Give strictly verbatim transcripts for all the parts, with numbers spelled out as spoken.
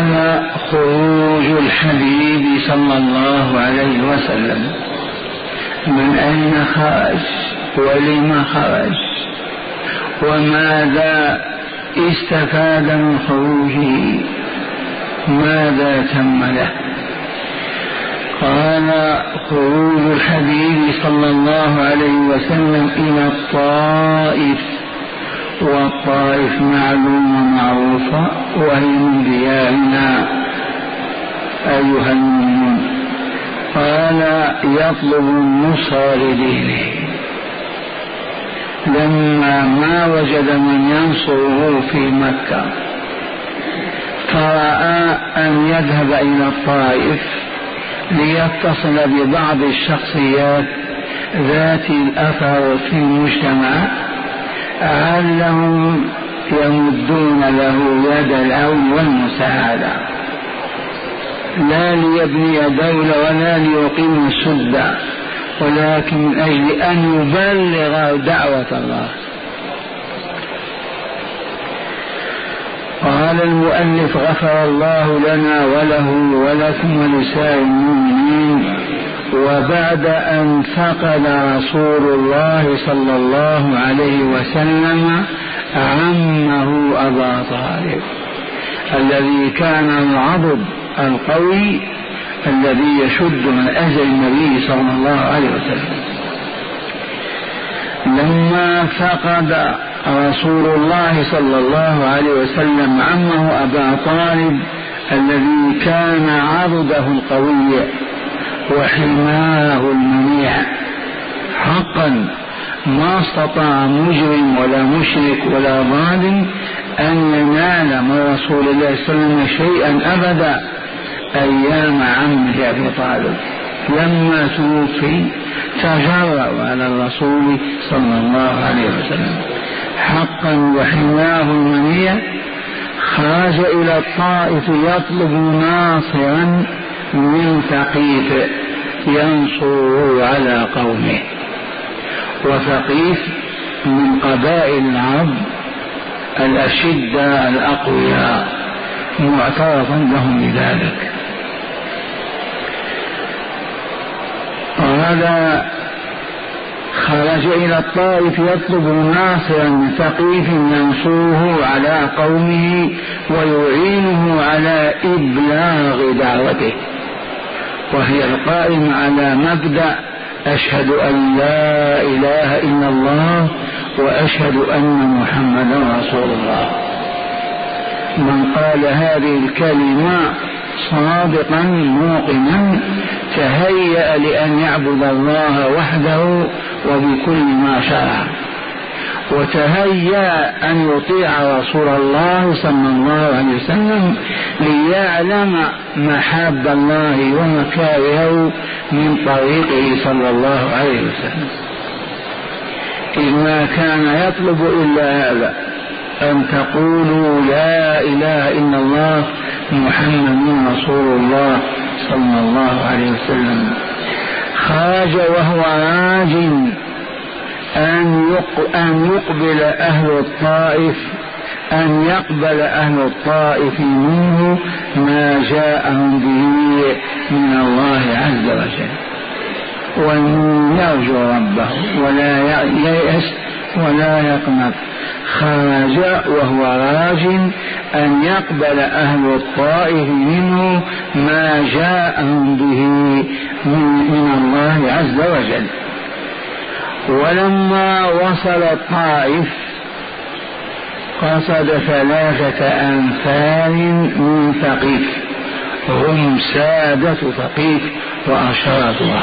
قال خروج الحبيب صلى الله عليه وسلم، من أين خرج ولما خرج وماذا استفاد من خروجه، ماذا تم له؟ قال خروج الحبيب صلى الله عليه وسلم إلى الطائف، والطائف معلومة معروفة وهي من ديارنا أيها المؤمنون. قال يطلب النصر لدينه لما ما وجد من ينصره في مكة، فرأى أن يذهب إلى الطائف ليتصل ببعض الشخصيات ذات الأثر في المجتمع علهم يمدون له يد العون والمساعدة، لا ليبني دولة ولا ليقيم السدة، ولكن من أجل أن يبلغ دعوة الله. قال المؤلف غفر الله لنا وله ولكم ولسائر المؤمنين. وبعد أن فقد رسول الله صلى الله عليه وسلم عمه أبا طالب الذي كان العضد القوي الذي يشد من أجل النبي صلى الله عليه وسلم، لما فقد رسول الله صلى الله عليه وسلم عمه أبا طالب الذي كان عضده القوي وحماه المنيع، حقا ما استطاع مجرم ولا مشرك ولا ظالم أن ينال من رسول الله صلى الله عليه وسلم شيئا أبدا أيام عمه أبي طالب. لما توفي تجرأ على الرسول صلى الله عليه وسلم حقا وحماه المنيع. خرج إلى الطائف يطلب ناصرا من ثقيف ينصره على قومه، وثقيف من قبائل العرب الأشدة الأقوياء معترفا لهم بذلك. هذا خرج إلى الطائف يطلب ناصرا من ثقيف ينصره على قومه ويعينه على إبلاغ دعوته، وهي القائمة على مبدأ أشهد أن لا إله إلا الله وأشهد أن محمدا رسول الله. من قال هذه الكلمة صادقا موقنا تهيأ لأن يعبد الله وحده وبكل ما شرع، وتهيأ أن يطيع رسول الله صلى الله عليه وسلم ليعلم محاب الله ومكارهه من طريقه صلى الله عليه وسلم. إذ ما كان يطلب إلا هذا، أن تقولوا لا إله إلا الله محمد رسول الله صلى الله عليه وسلم. خرج وهو راج أن يقبل أهل الطائف أن يقبل أهل الطائف منه ما جاءهم به من الله عز وجل، وأن يرجو ربه ولا ييأس ولا يقنط. خرج وهو راج أن يقبل أهل الطائف منه ما جاءهم به من الله عز وجل. ولما وصل الطائف قصد ثلاثة أنفار من ثقيف هم سادة ثقيف وأشرافها.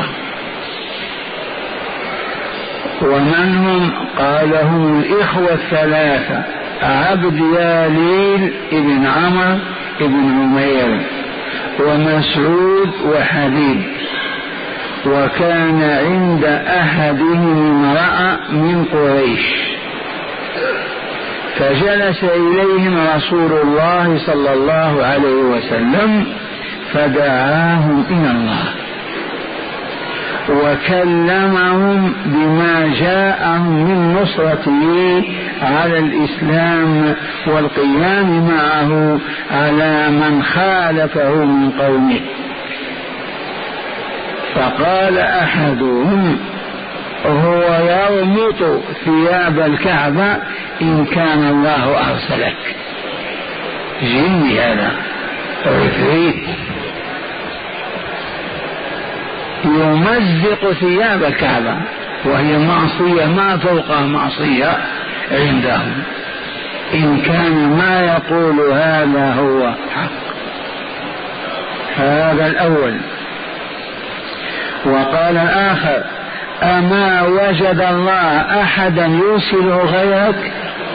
ومن هم؟ قال هم الإخوة الثلاثة عبد ياليل ابن عمر ابن عمير ومسعود وحبيب. وكان عند أحدهم امرأة من قريش، فجلس إليهم رسول الله صلى الله عليه وسلم فدعاهم إلى الله وكلمهم بما جاءهم من نصرته على الإسلام والقيام معه على من خالفه من قومه. فقال أحدهم: هو يرمط ثياب الكعبة إن كان الله أرسلك. جني هذا عفريت يمزق ثياب الكعبة، وهي معصية ما فوقها معصية عندهم. إن كان ما يقول هذا هو حق. هذا الأول. وقال الآخر: أما وجد الله أحدا يرسله غيرك؟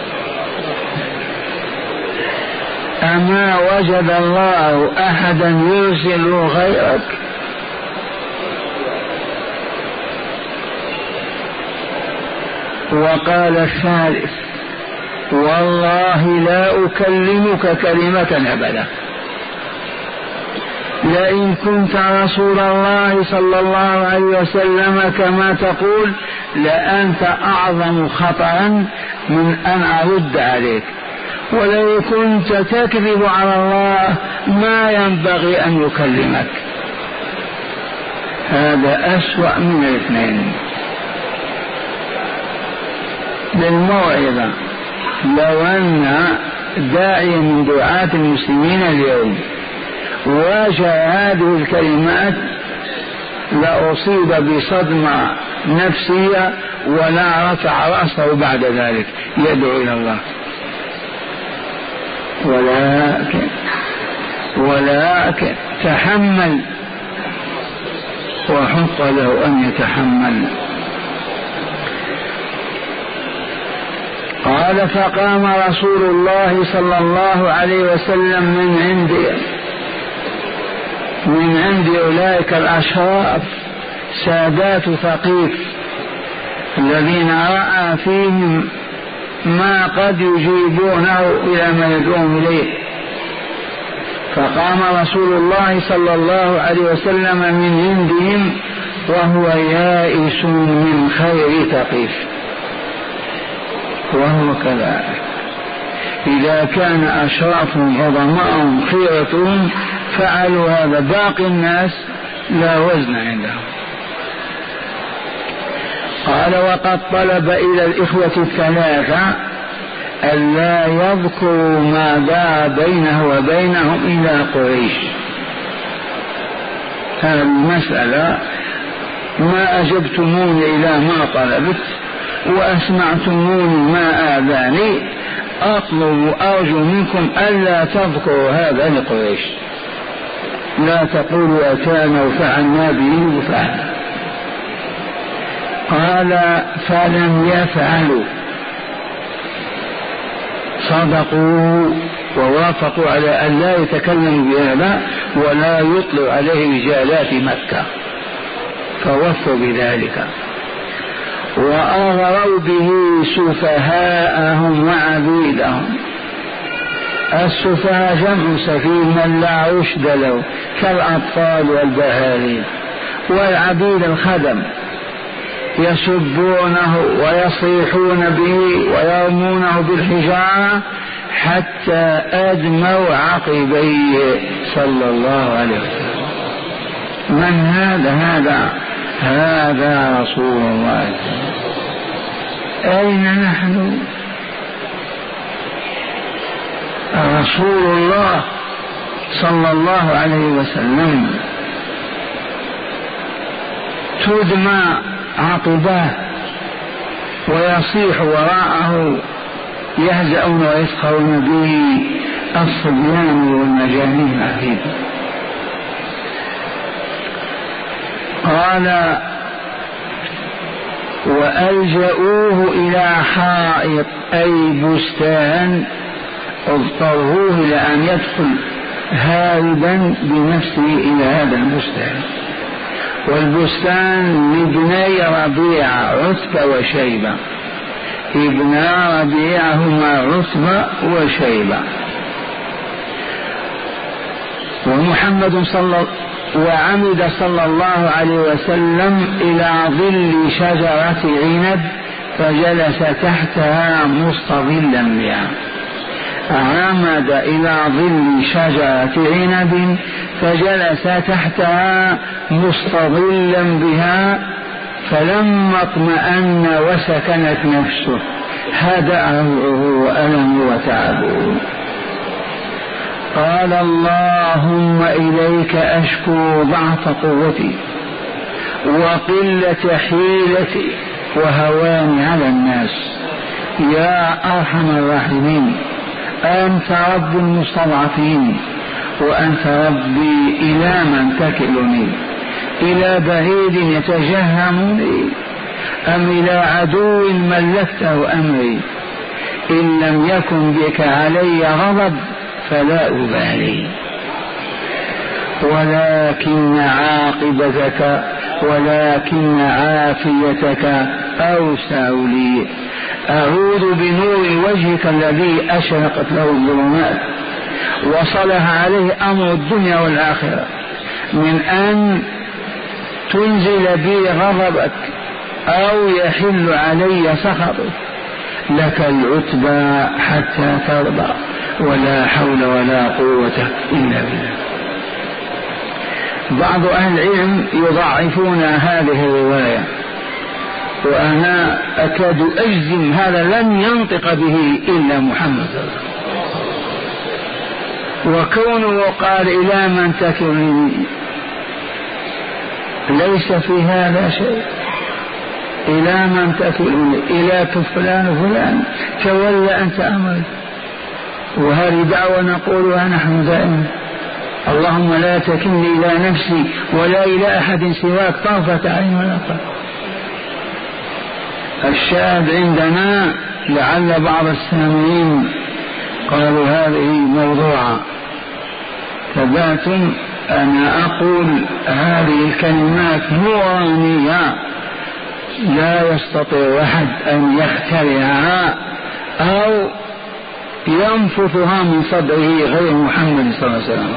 أما وجد الله أحدا يرسله غيرك؟ وقال الثالث: والله لا أكلمك كلمة أبدا، لئن كنت رسول الله صلى الله عليه وسلم كما تقول لأنت أعظم خطرا من أن أرد عليك، ولو كنت تكذب على الله ما ينبغي أن يكلمك. هذا أسوأ من الاثنين. للموعظة، لو أن داعي من دعاة المسلمين اليوم واجه هذه الكلمات لأصيب بصدمة نفسية ولا رفع رأسه بعد ذلك يدعو إلى الله. ولكن ولكن تحمل، وحق له أن يتحمل. قال: فقام رسول الله صلى الله عليه وسلم من عند من عند أولئك الأشراف سادات ثقيف الذين رأى فيهم ما قد يجيبونه إلى ما يدعون إليه. فقام رسول الله صلى الله عليه وسلم من عندهم وهو يائس من خير ثقيف. وهو كذلك، إذا كان أشرافهم عظماءهم خيرتهم فعلوا هذا، باقي الناس لا وزن عندهم. قال: وقد طلب إلى الإخوة الثلاثة ألا يذكروا ما دار بينه وبينهم إلى قريش. هذه المسألة ما أجبتموني إلى ما طلبت وأسمعتموني ما آذاني، أطلب وأرجو منكم ألا تذكروا هذا لقريش، لا تقولوا أتانا وفعلنا به وفعلنا. قال: فلم يفعلوا، صدقوا ووافقوا على أن لا يتكلموا بهذا ولا يطلع عليه رجالات مكة، فوفوا بذلك. وأغروا به سفهاءهم وعبيدهم. السفهاء جمع سفيه من لا رشد له كالأطفال والبهائم، والعبيد الخدم يسبونه ويصيحون به ويرمونه بالحجارة حتى أدموا عقبيه صلى الله عليه وسلم. من هذا؟ هذا هذا رسول الله. أين نحن؟ رسول الله صلى الله عليه وسلم تدمى عقباه ويصيح وراءه يهزأون ويسخرون به الصبيان والمجانين عبيدا. قال: وألجأوه إلى حائط أي بستان، اضطروه إلى أن يدخل هاربا بنفسه إلى هذا البستان. والبستان لابني ربيعة عتبة وشيبة، ابنا ربيعة هما عتبة وشيبة. ومحمد صلى وعمد صلى الله عليه وسلم إلى ظل شجرة عنب فجلس تحتها مستظلا بها. عمد إلى ظل شجرة عنب فجلس تحتها مستظلا بها، فلما اطمأن وسكنت نفسه هدأه وألم وتعبه. قال اللهم إليك أشكو ضعف قوتي وقلة حيلتي وهواني على الناس يا أرحم الراحمين. أنت رب المستضعفين، وأنت ربي إلى من تكلني؟ إلى بعيد يتجهمني أم إلى عدو ملكته أمري؟ إن لم يكن بك علي غضب فلا أبالي، ولكن عاقبتك ولكن عافيتك أوسع لي. أعوذ بنور وجهك الذي أشرقت له الظلمات وصلح عليه أمر الدنيا والآخرة من أن تنزل بي غضبك أو يحل علي سخطك. لك العتبى حتى ترضى ولا حول ولا قوة إلا بالله. بعض أهل العلم يضعفون هذه الرواية، وأنا أكاد أجزم هذا لن ينطق به إلا محمد، وكونه قال إلى من تكلني ليس في هذا شيء. إلى من تكلني؟ إلى فلان فلان تولى أنت أمري. وهذه دعوة نقولها نحن دائما، اللهم لا تكلني إلى نفسي ولا إلى أحد سواك طرفة عين ولا قلب. الشاهد عندنا لعل بعض السامعين قالوا هذه موضوعة. تبعتم أنا أقول هذه الكلمات نورانية لا يستطيع أحد أن يخترعها أو ينفثها من صدره غير محمد صلى الله عليه وسلم.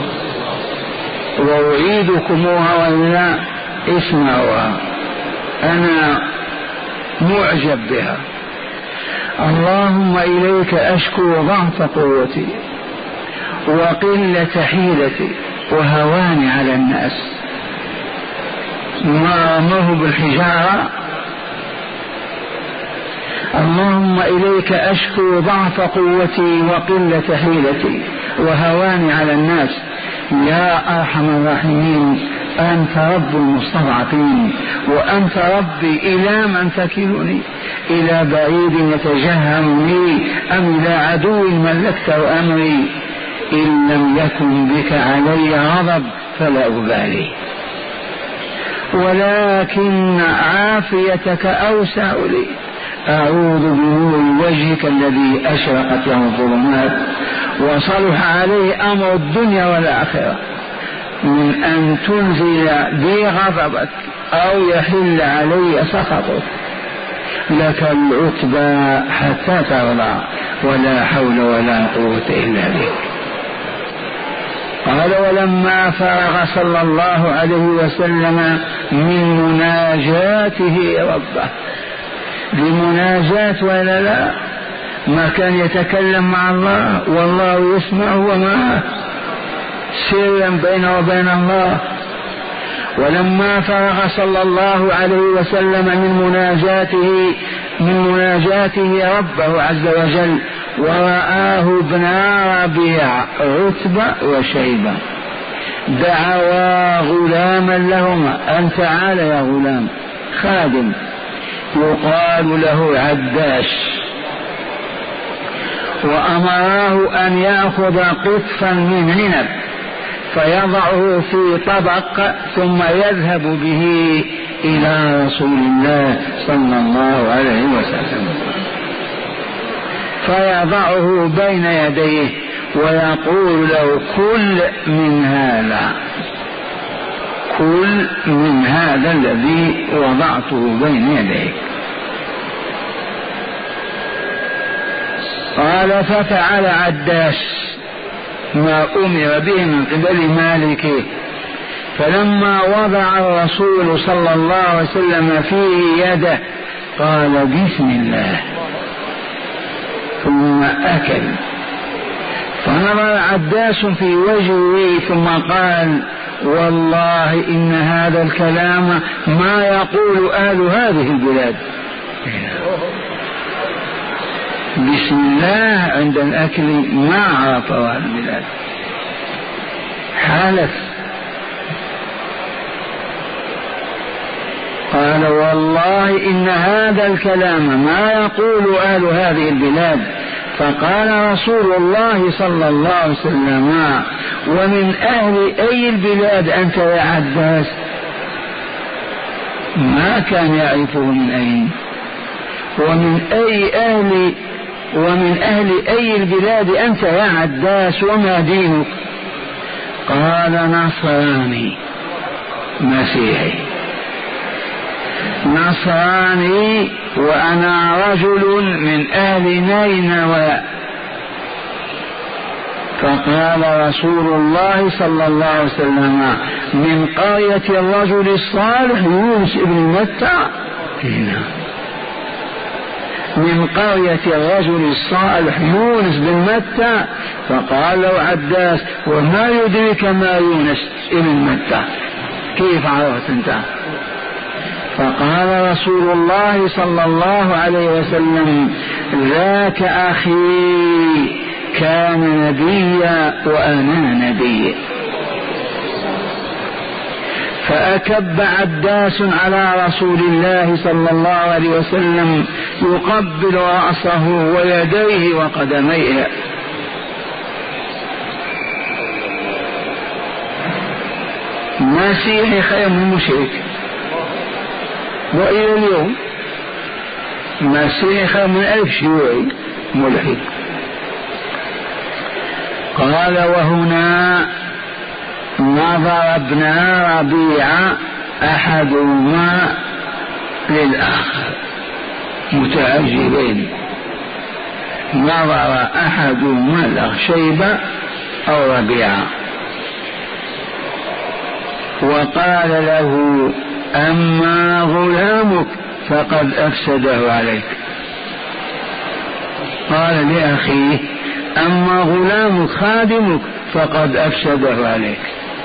وأعيدكموها وإلا اسمعوها، أنا معجب بها. اللهم إليك أشكو ضعف قوتي وقلة حيلتي وهواني على الناس. ما رموه بالحجارة. اللهم إليك أشكو ضعف قوتي وقلة حيلتي وهواني على الناس يا أرحم الراحمين. أنت رب المستضعفين، وأنت ربي إلى من تكلني؟ إلى بعيد يتجهمني أم إلى عدو ملكته أمري؟ إن لم يكن بك علي غضب فلا أبالي، ولكن عافيتك أوسع لي. أعوذ بنور وجهك الذي أشرقت له الظلمات وصلح عليه أمر الدنيا والآخرة من أن تنزل بي غضبك أو يحل علي سخطك. لك العتبى حتى ترضى ولا حول ولا قوة إلا بك. قال ولما فرغ صلى الله عليه وسلم من مناجاته ربه، بمناجاة ولا لا؟ ما كان يتكلم مع الله والله يسمع وما سرا بينه وبين الله. ولما فرغ صلى الله عليه وسلم من مناجاته من مناجاته ربه عز وجل ورآه ابن ربيع عتبة وشيبة دعوا غلاما لهما أن تعال يا غلام خادم يقال له عداش، وأمراه أن يأخذ قطفا من عنب فيضعه في طبق ثم يذهب به إلى رسول الله صلى الله عليه وسلم فيضعه بين يديه ويقول له كل من هذا كل من هذا الذي وضعته بين يديك. قال ففعل عداش ما أمر به من قبل مالكه، فلما وضع الرسول صلى الله عليه وسلم فيه يده قال بسم الله ثم أكل. فنظر عداس في وجهه ثم قال والله إن هذا الكلام ما يقول أهل هذه البلاد. بسم الله عند الأكل ما عرفه أهل البلاد. حالف قال والله إن هذا الكلام ما يقول أهل هذه البلاد. فقال رسول الله صلى الله عليه وسلم ومن أهل أي البلاد أنت يا عباس؟ ما كان يعرفه من أين ومن أي أهل ومن أهل أي البلاد أنت يا عباس وما دينك؟ قال نصراني مسيحي. نصراني وأنا رجل من أهل نينوى. فقال رسول الله صلى الله عليه وسلم من قرية الرجل الصالح يونس بن متى. من قرية الرجل الصالح يونس بن متى. فقال له عباس وما يدرك ما يونس بن متى؟ كيف عرفت انت؟ فقال رسول الله صلى الله عليه وسلم ذاك أخي كان نبيا وأنا نبي. فأكب عباس على رسول الله صلى الله عليه وسلم يقبل رأسه ويديه وقدميه. مسيحي خير من مشرك، وإلى اليوم مسيحي خير من ألف شيوعي ملحد. قال وهنا نظر ابن ربيعة أحدهما للآخر متعجبين. نظر أحدهما الأخشيبة أو ربيعة وقال له أما غلامك فقد أفسده عليك. قال لأخيه أما غلامك خادمك فقد أفسده عليك.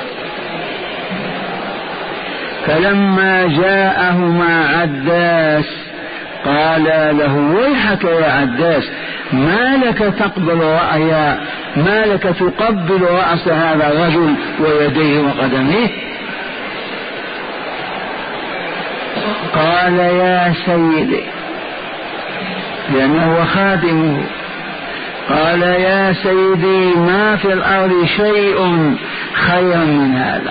فلما جاءهما عداس قال له ويحك يا عداس ما لك تقبل رأيا ما لك تقبل رأس هذا الرجل ويديه وقدميه؟ قال يا سيدي لأنه خادمه. قال يا سيدي ما في الأرض شيء خير من هذا.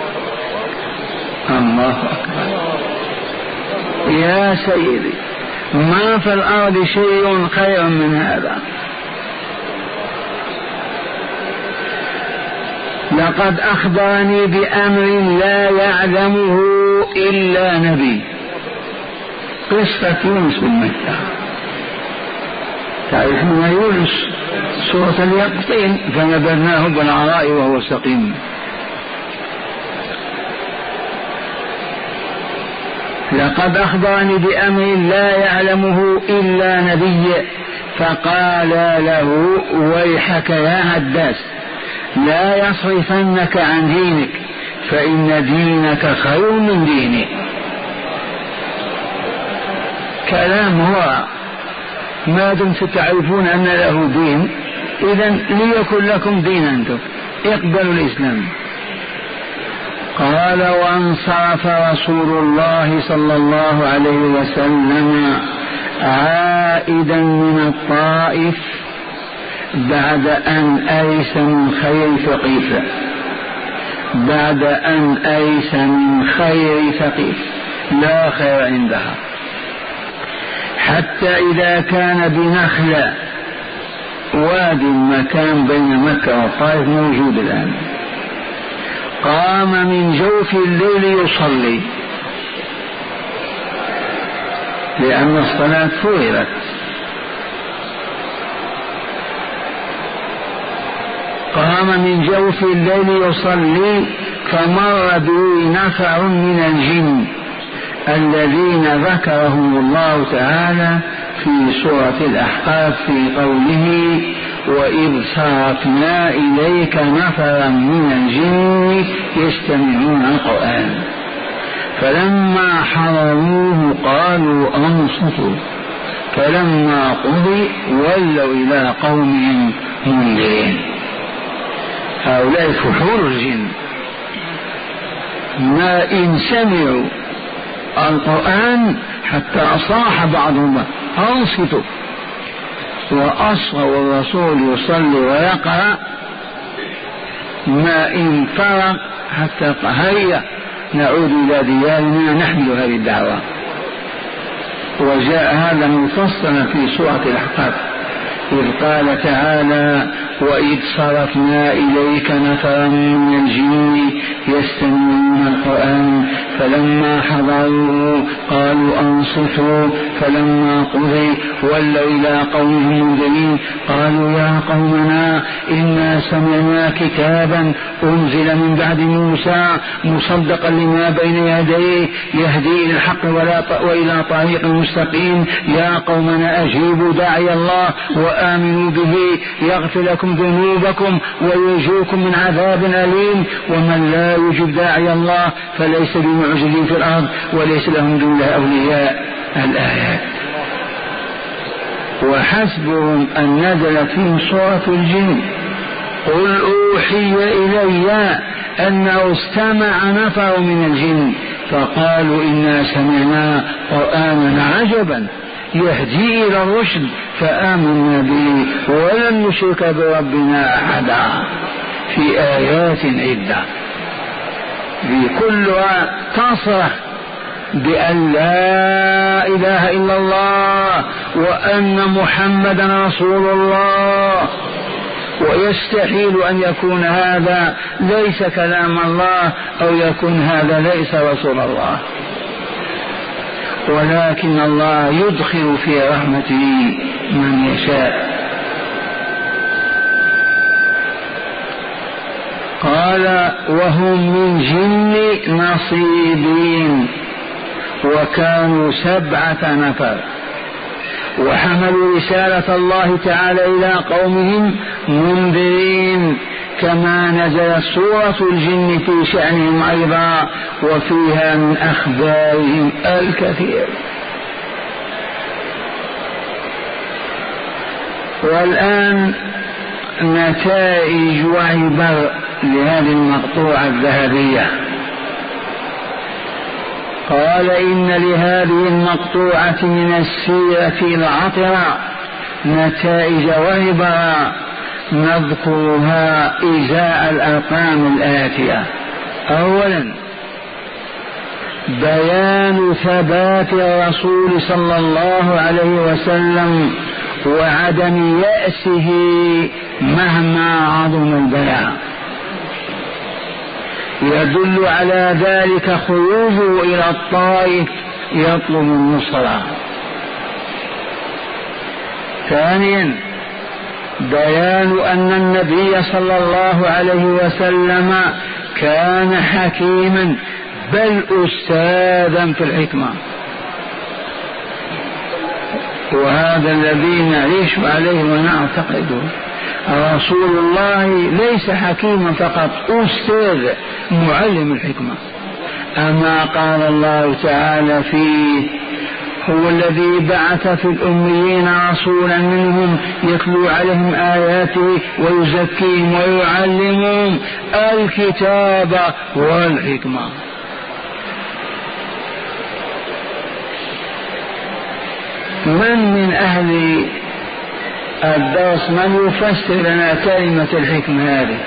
الله أكبر. يا سيدي ما في الأرض شيء خير من هذا. لقد أخبرني بأمر لا يعلمه إلا نبي. قصة يونس بن متى. تعرفون يونس سورة اليقطين فنبذناه بالعراء وهو سقيم. لقد أخبرني بأمر لا يعلمه إلا نبي. فقال له ويحك يا عباس لا يصرفنك عن دينك فإن دينك خير من ديني. كلام هو ما دمت تعرفون أن له دين إذن ليكن لكم دين أنتم اقبلوا الإسلام. قال وانصرف رسول الله صلى الله عليه وسلم عائدا من الطائف بعد أن أيس من خير ثقيف. بعد أن أيس من خير ثقيف لا خير عندها. حتى إذا كان بنخلة وادي مكان بين مكة والطائف موجود الآن قام من جوف الليل يصلي لأن الصلاة فرضت. قام من جوف الليل يصلي فمر به نفر من الجن الذين ذكرهم الله تعالى في سورة الأحقاف في قوله وإذ صرفنا إليك نفرا من الجن يستمعون القرآن فلما حضروه قالوا أنصتوا فلما قضي ولوا إلى قومهم منذرين. هؤلاء فحول الجن ما إن سمعوا القرآن حتى صاح بعضهم أنصتوا وأصغوا الرسول يصلي ويقرأ ما إن فرق حتى هيا نعود إلى ديارنا نحمل هذه الدعوة. وجاء هذا مفصلا في سورة الأحقاف إذ قال تعالى وإذ صرفنا إليك نفرا من الجن يستمعون القرآن فلما حضروا قالوا أنصتوا فلما قضي ولوا إلى قومهم منذرين قالوا يا قومنا إنا سمعنا كتابا أنزل من بعد موسى مصدقا لما بين يديه يهدي إلى الحق وإلى طريق مستقيم يا قومنا أجيبوا داعي الله وآمنوا به يغفر لكم ذنوبكم وينجوكم من عذاب أليم ومن لا يجب داعي الله فليس بمعجز في الأرض وليس لهم دون الله أولياء. الآيات. وحسبهم أن نزلت فيهم سورة الجن قل أوحي إلي أنه استمع نفر من الجن فقالوا إنا سمعنا قرآنا عجبا يهدي إلى الرشد فآمنا به ولن نشرك بربنا أحدا. في آيات عدة في كلها تصرح بأن لا إله إلا الله وأن محمدا رسول الله ويستحيل أن يكون هذا ليس كلام الله أو يكون هذا ليس رسول الله ولكن الله يدخل في رحمته من يشاء. قال وهم من جن نصيبين وكانوا سبعة نفر وحملوا رسالة الله تعالى إلى قومهم منذرين كما نزلت سورة الجن في شأنهم أيضا وفيها من أخبارهم الكثير. والآن نتائج وعبر لهذه المقطوعة الذهبية. قال إن لهذه المقطوعة من السيرة العطرة نتائج وعبر نذكرها إزاء الأرقام الآتية. أولا بيان ثبات الرسول صلى الله عليه وسلم وعدم يأسه مهما عظم البلاء يدل على ذلك خروجه إلى الطائف يطلب النصرة. ثانيا بيان أن النبي صلى الله عليه وسلم كان حكيما بل أستاذا في الحكمة وهذا الذي نعيش عليه ونعتقده. رسول الله ليس حكيما فقط أستاذ معلم الحكمة. أما قال الله تعالى فيه هو الذي بعث في الأميين رسولا منهم يتلو عليهم آياته ويزكيهم ويعلمهم الكتاب والحكمة. من من أهل الدرس من يفسر لنا كلمة الحكمة هذه؟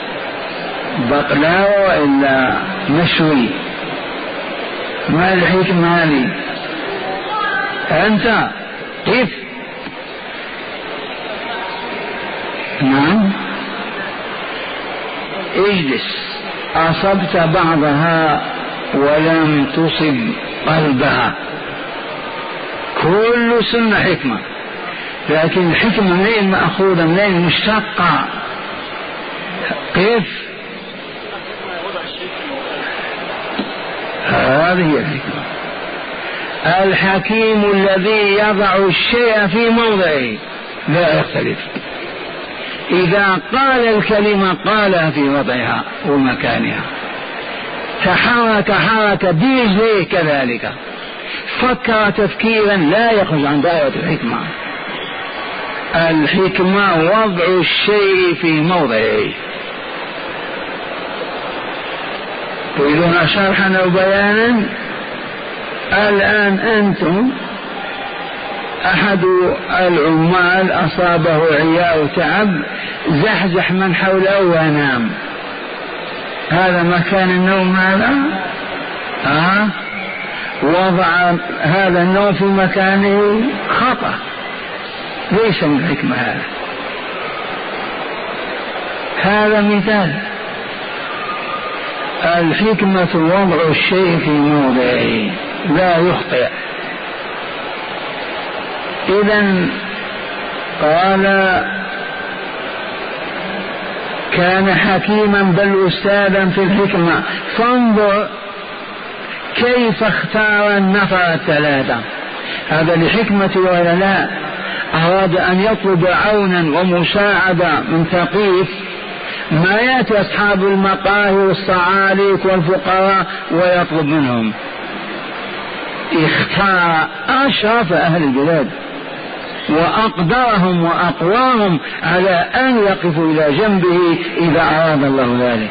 بقلاوة إلا مشوي؟ ما الحكمة هذه؟ أنت كيف؟ نعم اجلس. أصبت بعضها ولم تصب قلبها. كل سنة حكمة لكن الحكمة منين مأخوذة منين مشتقة؟ كيف؟ هذه هي الحكمة. الحكيم الذي يضع الشيء في موضعه لا يختلف، إذا قال الكلمة قالها في وضعها ومكانها، تحرك حركة برجله كذلك، فكر تفكيرا لا يخرج عن دائرة الحكمة. الحكمة وضع الشيء في موضعه. تريدون شرحا أو بيانا؟ الآن أنتم أحد العمال أصابه عياء وتعب، زحزح من حوله ونام، هذا مكان النوم؟ هذا آه؟ وضع هذا النوم في مكانه خطأ، ليس من الحكمة هذا. هذا مثال. الحكمة وضع الشيء في موضعه لا يخطئ. إذن قال كان حكيما بل أستاذا في الحكمة، فانظر كيف اختار النفر الثلاثة. هذا لحكمة ولا لا؟ أراد أن يطلب عونا ومساعدة من ثقيف، ما يأتي أصحاب المقاهي والصعاليك والفقراء ويطلب منهم، اختار أشرف أهل البلاد وأقدرهم وأقواهم على أن يقفوا إلى جنبه إذا أراد الله ذلك.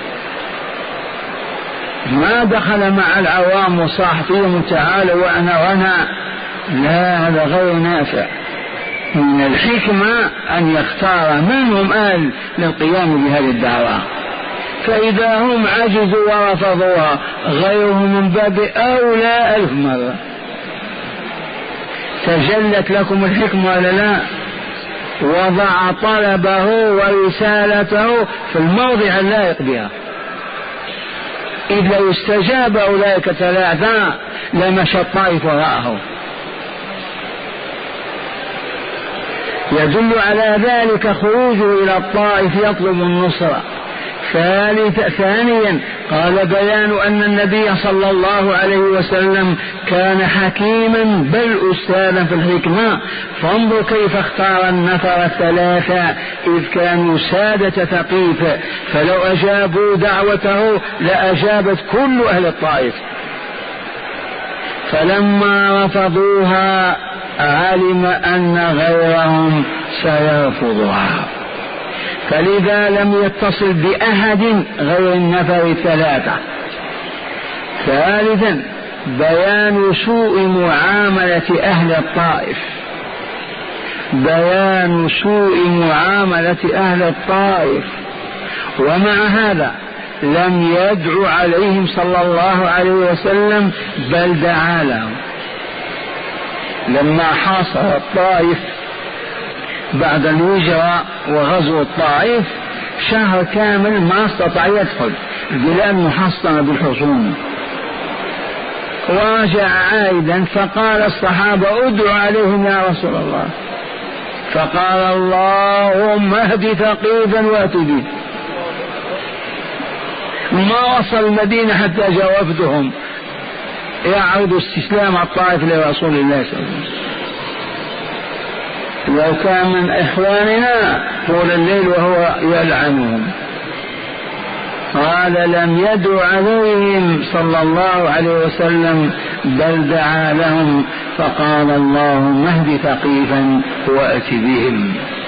ما دخل مع العوام وصاح فيهم تعالوا وأنا وأنا، لا، هذا غير نافع. من الحكمة أن يختار منهم أهل للقيام بهذه الدعوة، فإذا هم عجزوا ورفضوها غيرهم من باب أولى ألف مرة. تجلت لكم الحكمة ولا لا؟ وضع طلبه ورسالته في الموضع اللائق بها. إذ لو استجاب أولئك ثلاثة لمشى الطائف وراءه. يدل على ذلك خروجه إلى الطائف يطلب النصرة. ثانيا قال بيان أن النبي صلى الله عليه وسلم كان حكيما بل أستاذا في الحكمة، فانظر كيف اختار النفر الثلاثة إذ كانوا سادة ثقيف، فلو أجابوا دعوته لأجابت كل أهل الطائف، فلما رفضوها علم أن غيرهم سيرفضها، فلذا لم يتصل بأحد غير النفر الثلاثة. ثالثا بيان سوء معاملة أهل الطائف، بيان سوء معاملة أهل الطائف، ومع هذا لم يدعو عليهم صلى الله عليه وسلم بل دعا لهم. لما حاصر الطائف بعد الهجرة وغزو الطائف شهر كامل ما استطاع يدخل، البلاد محصنة بالحصون، ورجع عائدا فقال الصحابة ادعوا عليهم يا رسول الله، فقال اللهم اهد ثقيفا وات به. ما وصل المدينة حتى جاء وفدهم يعود استسلام الطائف لرسول الله صلى الله عليه وسلم. لو كان من إخواننا طول الليل وهو يلعنهم. قال لم يدعو عليهم صلى الله عليه وسلم بل دعا لهم، فقال اللهم اهد ثقيفا وأت بهم،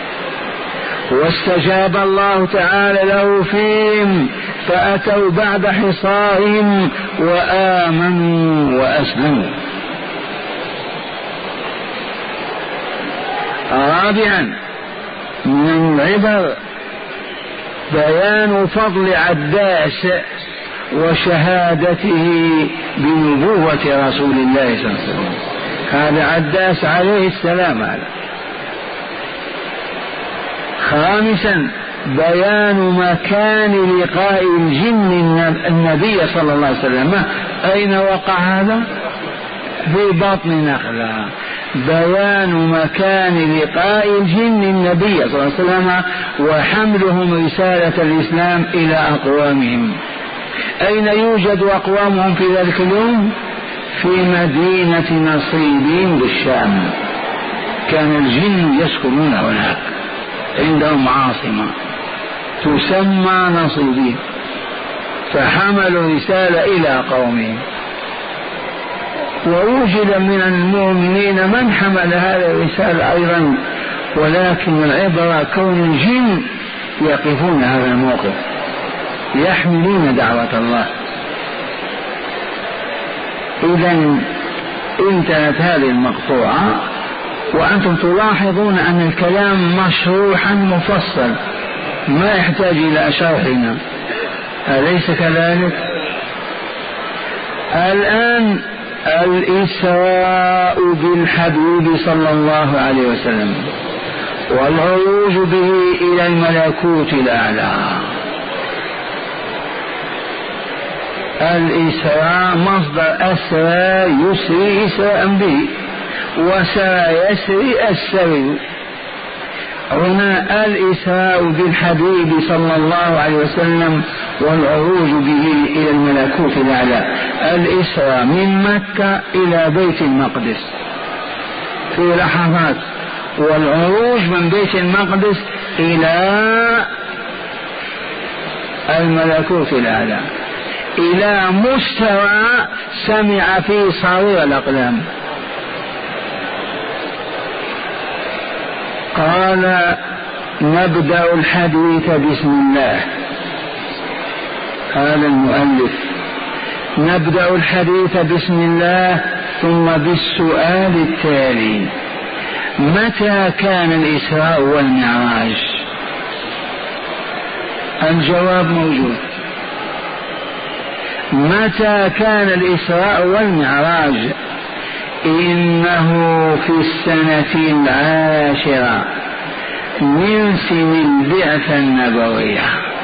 واستجاب الله تعالى له فيهم فأتوا بعد حصارهم وآمنوا وأسلموا. رابعا من العبر بيان فضل عداس وشهادته بنبوة رسول الله صلى الله عليه وسلم. هذا عداس عليه السلام هذا. خامسا بيان مكان لقاء الجن النبي صلى الله عليه وسلم. أين وقع هذا؟ في بطن نخلة. بيان مكان لقاء الجن النبي صلى الله عليه وسلم وحملهم رسالة الإسلام إلى أقوامهم. أين يوجد أقوامهم في ذلك اليوم؟ في مدينة نصيبين بالشام، كان الجن يسكنون هناك، عندهم عاصمة تسمى نصيبين، فحملوا رسالة إلى قومهم. ووجد من المؤمنين من حمل هذه الرسالة أيضا، ولكن العبرة كون الجن يقفون هذا الموقف يحملون دعوة الله. إذن انتهت هذه المقطوعة، وأنتم تلاحظون أن الكلام مشروحا مفصل ما يحتاج إلى شرحنا، أليس كذلك؟ الآن الإسراء بالحبيب صلى الله عليه وسلم والعروج به إلى الملكوت الأعلى. الإسراء مصدر أسرى يسري إسراء به، وسرى يسري السري. هنا الإسراء بالحبيب صلى الله عليه وسلم والعروج به إلى الملكوت الأعلى. الإسراء من مكة إلى بيت المقدس في لحظات، والعروج من بيت المقدس إلى الملكوت الأعلى إلى مستوى سمع فيه صرير الأقلام. قال نبدأ الحديث بسم الله. هذا المؤلف نبدأ الحديث بسم الله ثم بالسؤال التالي: متى كان الإسراء والمعراج؟ الجواب موجود. متى كان الإسراء والمعراج؟ إنه في السنة العاشرة من سن البعثة النبوية،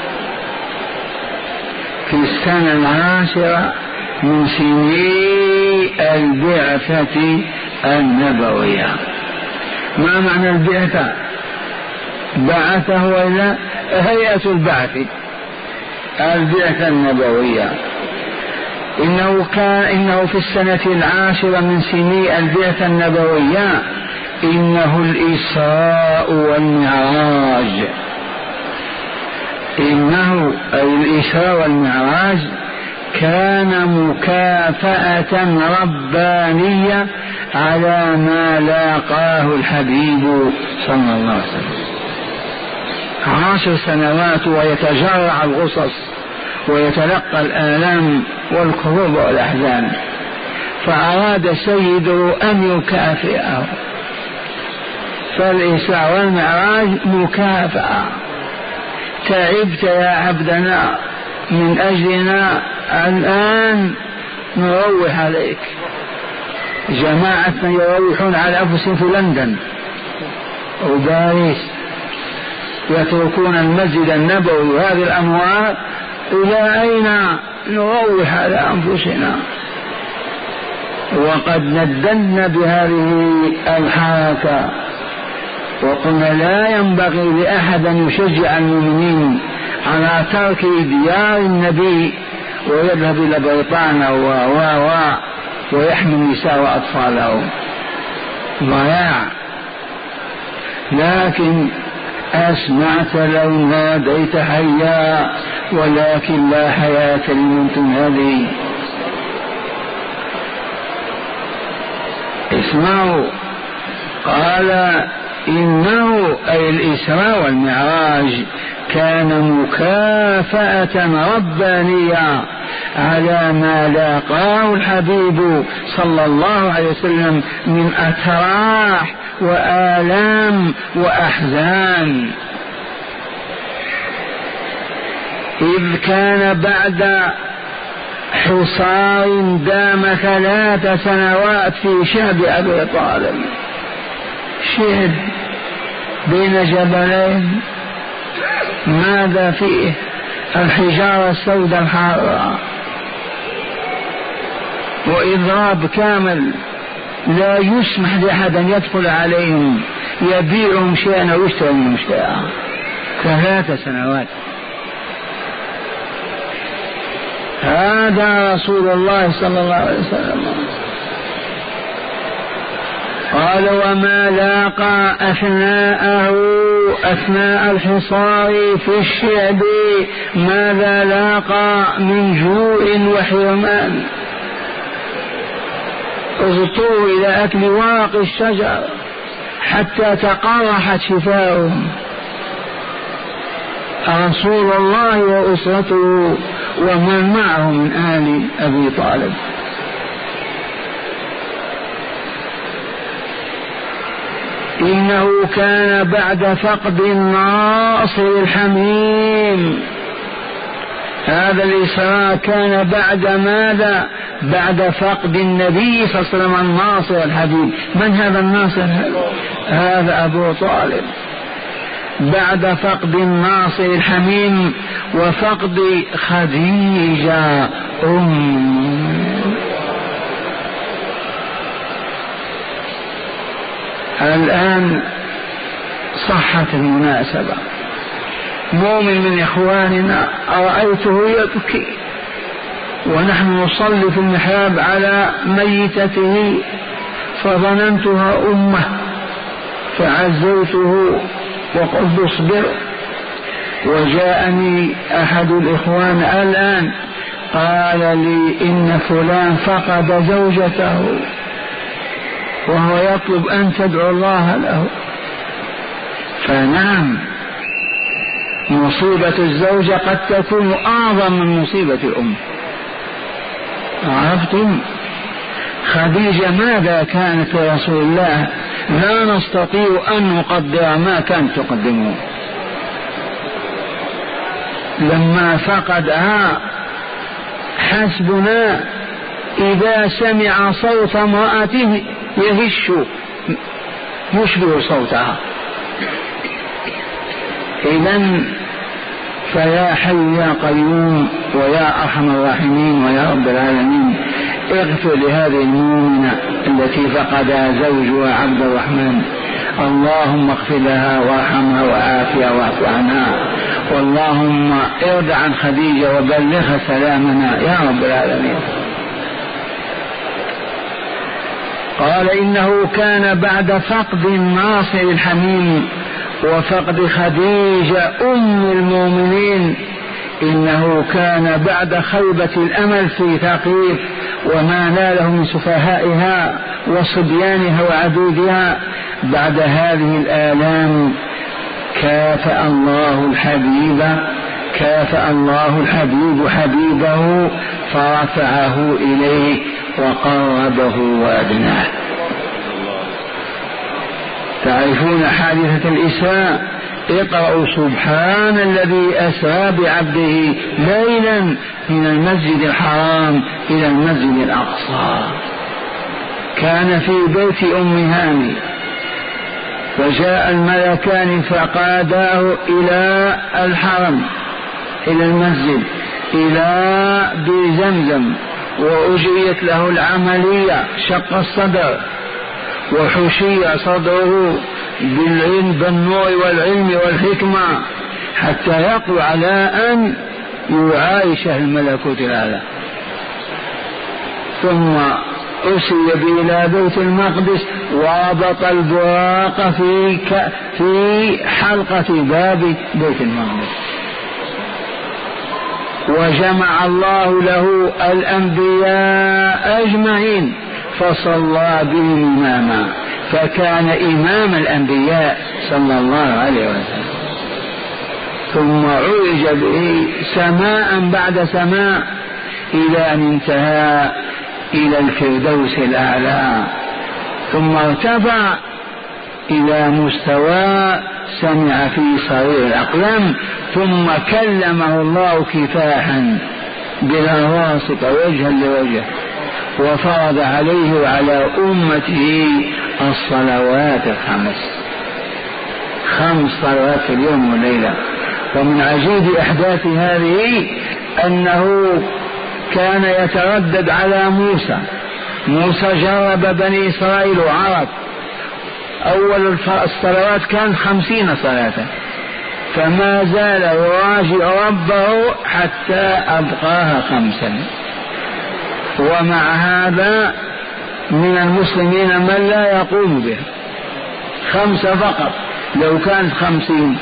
في السنة العاشرة من سنين البعثة النبوية. ما معنى البعثة؟ بعثه إلى هيئة البعث، البعثة النبوية. إنه كان إنه في السنة العاشرة من سنين البعثة النبوية إنه الإسراء والمعراج. إنه أي الإسراء والمعراج كان مكافأة ربانية على ما لاقاه الحبيب صلى الله عليه وسلم. عشر سنوات ويتجرع الغصص ويتلقى الآلام والكروب والأحزان، فأراد سيده أن يكافئه، فالإسراء والمعراج مكافأة. تعبت يا عبدنا من أجلنا، الآن نروح عليك. جماعتنا يروحون على أنفسهم في لندن وباريس، يتركون المسجد النبوي وهذه الأموال، إلى أين نروح على أنفسنا؟ وقد نددنا بهذه الحركة وقلنا لا ينبغي لأحد أن يشجع المؤمنين على ترك ديار النبي ويذهب إلى بريطانيا و و و ويحمي النساء وأطفاله، ضياع. لكن أسمعت لو ناديت حيا، ولكن لا حياة لمن تنادي. اسمعوا، قال إنه أي الإسراء والمعراج كان مكافأة ربانية على ما لاقاه الحبيب صلى الله عليه وسلم من أتراح وآلام وأحزان، إذ كان بعد حصار دام ثلاث سنوات في شعب أبي طالب، شعب بين جبلين، ماذا فيه؟ الحجارة السوداء الحارة وإضراب كامل، لا يسمح لأحد أن يدخل عليهم يبيعهم شيئا أو يشتري منهم شيئا. ثلاث سنوات. هذا رسول الله صلى الله عليه وسلم. قال وما لاقى أثناءه أثناء الحصار في الشعب ماذا لاقى من جوع وحرمان، اضطروا إلى أكل ورق الشجر حتى تقرحت شفاؤهم. رسول الله وأسرته ومن معه من آل أبي طالب. إنه كان بعد فقد الناصر الحميم. هذا الإسراء كان بعد ماذا؟ بعد فقد النبي صلى الله عليه وسلم الناصر الحبيب. من هذا الناصر؟ هذا أبو طالب. بعد فقد الناصر الحميم وفقد خديجة أم. الآن صحت المناسبة. مؤمن من إخواننا أرأيته يبكي ونحن نصلي في المحراب على ميتته فظننتها أمه فعزيته وقلت اصبر. وجاءني أحد الإخوان الآن قال لي إن فلان فقد زوجته وهو يطلب أن تدعو الله له. فنعم مصيبة الزوجة قد تكون أعظم من مصيبة الأم. عرفتم؟ خديجة ماذا كانت لرسول الله؟ لا نستطيع أن نقدر ما كانت تقدمه. لما فقدها حسبنا إذا سمع صوت امرأته يهش يشبه صوتها. إذن فيا حي يا قيوم ويا أرحم الراحمين ويا رب العالمين اغفر لهذه المؤمنة التي فقدها زوجها عبد الرحمن. اللهم اغفر لها وارحمها وعافها واعف عنها، واللهم ارض عن خديجة وبلغها سلامنا يا رب العالمين. قال إنه كان بعد فقد الناصر الحميم وفقد خديجة أم المؤمنين. إنه كان بعد خيبة الأمل في ثقيف وما ناله من سفهائها وصبيانها وعدودها، بعد هذه الآلام كافأ الله الحبيب كافأ الله الحبيب حبيبه فرفعه إليه وقربه وأدناه. تعرفون حادثة الإسراء؟ اقرأوا سبحان الذي أسرى بعبده ليلا من المسجد الحرام إلى المسجد الأقصى. كان في بيت أم هاني وجاء الملكان فقاداه إلى الحرم إلى المسجد إلى بئر زمزم، وأجريت له العملية، شق الصدر وحشي صدره بالعلم بالنور والعلم والحكمة حتى يقوى على أن يعايش الملكوت الأعلى. ثم أسري به إلى بيت المقدس وربط البراق في في حلقة باب بيت المقدس، وجمع الله له الأنبياء أجمعين فصلى بهم إماما، فكان إمام الأنبياء صلى الله عليه وسلم. ثم عرج به سماء بعد سماء إلى أن انتهى إلى الفردوس الأعلى، ثم ارتفع إلى مستوى سمع في صرير الأقلام، ثم كلمه الله كفاحا بلا واسطة وجها لوجه، وفرض عليه وعلى أمته الصلوات الخمس، خمس صلوات في اليوم والليلة. ومن عجيب أحداث هذه أنه كان يتردد على موسى. موسى جرب بني إسرائيل وعرف أول الصلوات كان خمسين صلاة، فما زال يراجع ربه حتى أبقاها خمسا. ومع هذا من المسلمين من لا يقوم بها، خمسة فقط لو كانت خمسين.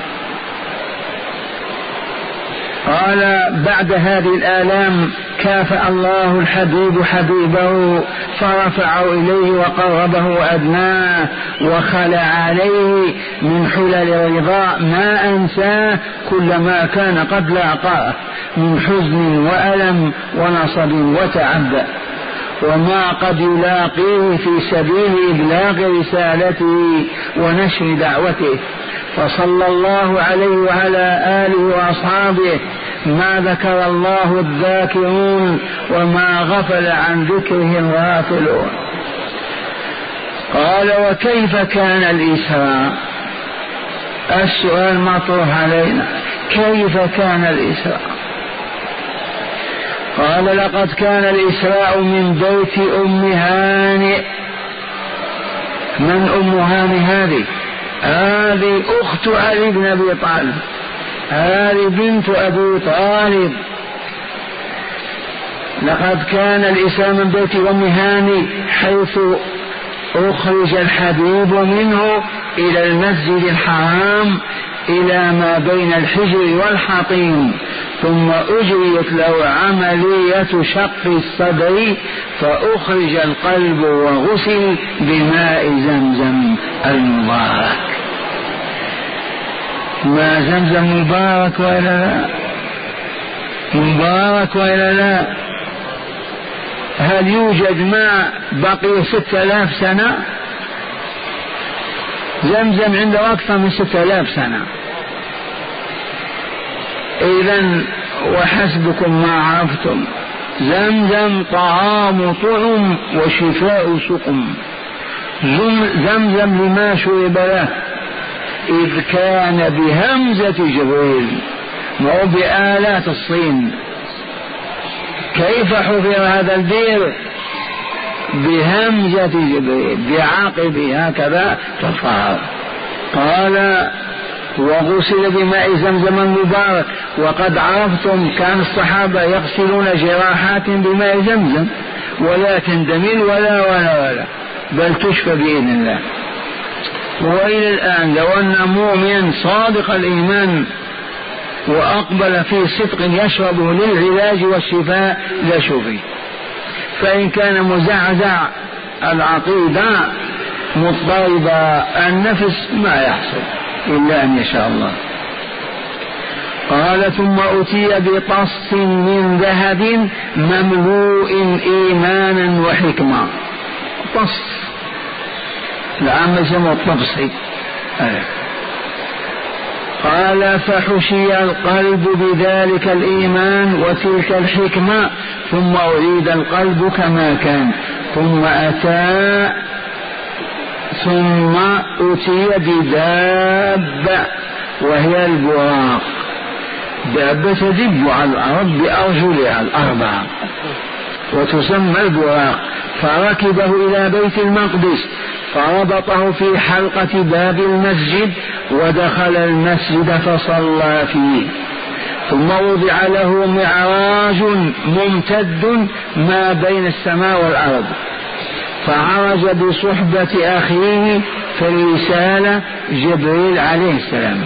قال بعد هذه الآلام كافأ الله الحبيب حبيبه فرفعه إليه وقربه وأدناه وخلع عليه من حلل الرضا ما أنساه كل ما كان قد لاقاه من حزن وألم ونصب وتعب وما قد يلاقيه في سبيل إبلاغ رسالته ونشر دعوته. فصلى الله عليه وعلى آله وأصحابه ما ذكر الله الذاكرون وما غفل عن ذكره الغافلون. قال وكيف كان الإسراء؟ السؤال مطروح علينا، كيف كان الإسراء؟ قال لقد كان الإسراء من بيت أم هانئ. من أم هانئ هذه؟ هذه أخت علي بن أبي طالب، هذه بنت أبي طالب. لقد كان الإسراء من بيت أم هانئ حيث أخرج الحبيب منه إلى المسجد الحرام إلى ما بين الحجر والحطيم، ثم أجريت له عملية شق الصدر فأخرج القلب وغسل بماء زمزم المبارك. ماء زمزم مبارك وإلا لا؟ مبارك وإلا لا؟ هل يوجد ماء بقي ستة آلاف سنة؟ زمزم عنده أكثر من ستة آلاف سنة. إذن وحسبكم ما عرفتم، زمزم طعام طعم وشفاء سقم. زمزم لما شرب له إذ كان بهمزة جبريل مو بآلات الصين. كيف حفر هذا البئر؟ بهمزة جبريل بعقبه هكذا تفعل. قال وغسل بماء زمزم المبارك. وقد عرفتم كان الصحابة يغسلون جراحات بماء زمزم ولا تندمل ولا ولا ولا بل تشفى بإذن الله. وإلى الآن لو أن مؤمن صادق الإيمان وأقبل في صدق يشربه للعلاج والشفاء لشفي. فإن كان مزعزع العقيدة مضطرب النفس ما يحصل إلا أن يشاء الله. قال ثم أتي بطص من ذهب مملوء إيمانا وحكمة. طص العام يسمى الطبسي. قال فحشي القلب بذلك الإيمان وتلك الحكمة ثم أعيد القلب كما كان. ثم أتى ثم أتي بدابة وهي البراق. دابة تدب على الأرض بأرجلها الأربعة وتسمى البراق. فركبه إلى بيت المقدس فربطه في حلقة باب المسجد ودخل المسجد فصلى فيه. ثم وضع له معراج ممتد ما بين السماء والأرض فعرج بصحبة أخيه في الرسالة جبريل عليه السلام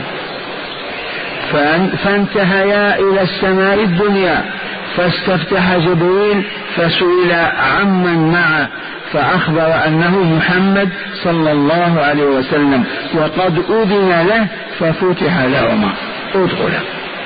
فانتهيا إلى السماء الدنيا فاستفتح جبريل فسئل عمن معه فأخبر أنه محمد صلى الله عليه وسلم وقد أذن له ففتح لهما ادخلا.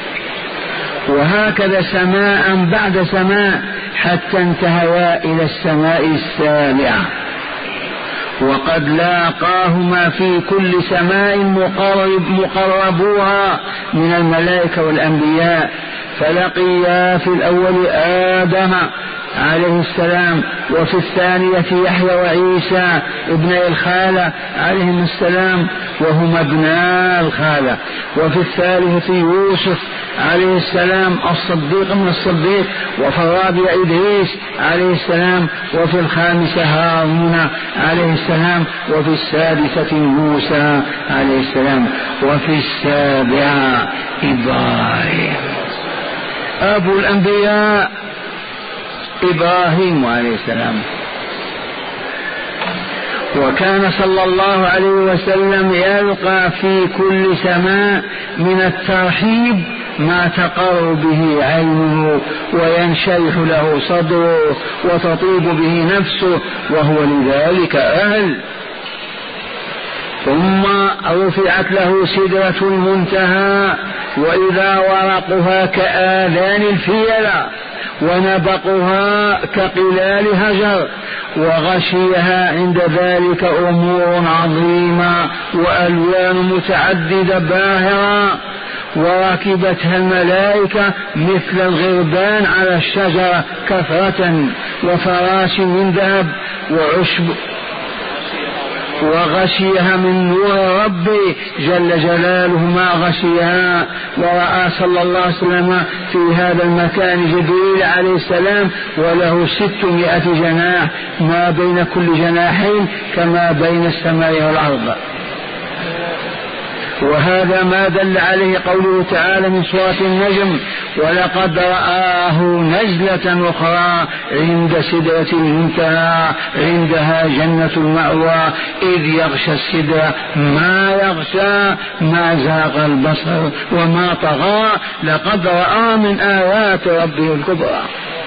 وهكذا سماء بعد سماء حتى انتهيا إلى السماء السابعة. وقد لاقاهما في كل سماء مقرب مقربوها من الملائكة والأنبياء. فلقيا في الأول آدم عليه السلام وفي الثانية يحيى وعيسى ابني الخالة عليهم السلام وهما ابناء الخالة. وفي الثالثة يوسف عليه السلام الصديق من الصديق. وفي الرابعة إدريس عليه السلام. وفي الخامسة هارون عليه السلام. وفي السادسة موسى عليه السلام. وفي السابعة إبراهيم أبو الأنبياء إبراهيم عليه السلام. وكان صلى الله عليه وسلم يلقى في كل سماء من الترحيب ما تقر به عينه وينشرح له صدره وتطيب به نفسه، وهو لذلك أهل. ثم رفعت له سدرة المنتهى وإذا ورقها كآذان الفيلة ونبقها كقلال هجر، وغشيها عند ذلك أمور عظيمة وألوان متعددة باهرة، وركبتها الملائكة مثل الغربان على الشجرة كثرة، وفراش من ذهب وعشب، وغشيها من نور ربي جل جلاله ما غشيها. ورأى صلى الله عليه وسلم في هذا المكان جبريل عليه السلام وله ستمائة جناح، ما بين كل جناحين كما بين السماء والأرض. وهذا ما دل عليه قوله تعالى من سورة النجم: ولقد رآه نزلة أخرى عند سدرة المنتهى عندها جنة المأوى إذ يغشى السدرة ما يغشى ما زاغ البصر وما طغى لقد رأى من آيات ربه الكبرى.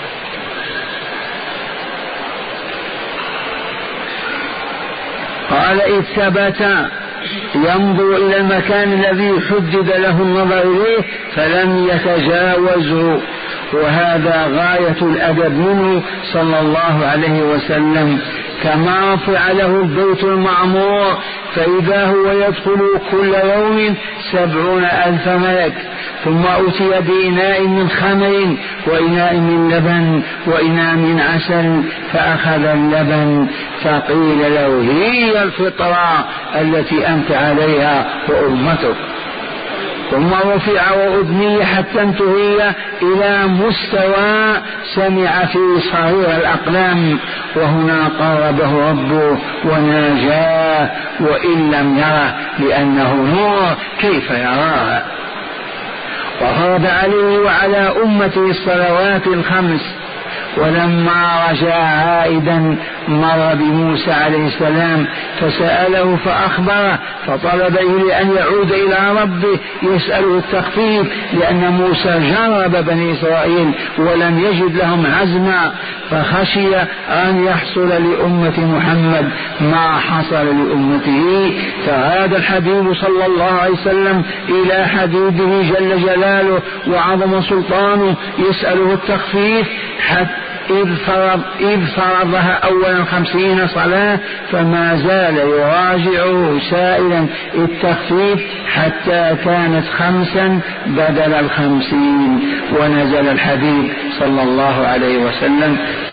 قال إذ ثبت ينظر إلى المكان الذي حدد له النظر إليه فلم يتجاوزه، وهذا غاية الأدب منه صلى الله عليه وسلم. كما فعله البيت المعمور فإذا هو يدخل كل يوم سبعون ألف ملك، ثم أتي بإناء من خمر وإناء من لبن وإناء من عسل، فأخذ اللبن فقيل له هي الفطرة التي أنت عليها وأمتك. ثم رفع وأدني حتى انتهي إلى مستوى سمع فيه صرير الأقلام، وهنا قربه ربه وناجاه، وإن لم يره لأنه نور كيف يراه. وفرض عليه وعلى أمته الصلوات الخمس. ولما رجع عائدا مر بموسى عليه السلام فسأله فأخبره، فطلب إليه أن يعود إلى ربه يسأله التخفيف، لأن موسى جرب بني إسرائيل ولم يجد لهم عزما، فخشي أن يحصل لأمة محمد ما حصل لأمته. فهذا الحبيب صلى الله عليه وسلم إلى حبيبه جل جلاله وعظم سلطانه يسأله التخفيف، حتى إذ, فرض إذ فرضها أولا خمسين صلاة، فما زال يراجعه سائلا التخفيف حتى كانت خمسا بدل الخمسين. ونزل الحبيب صلى الله عليه وسلم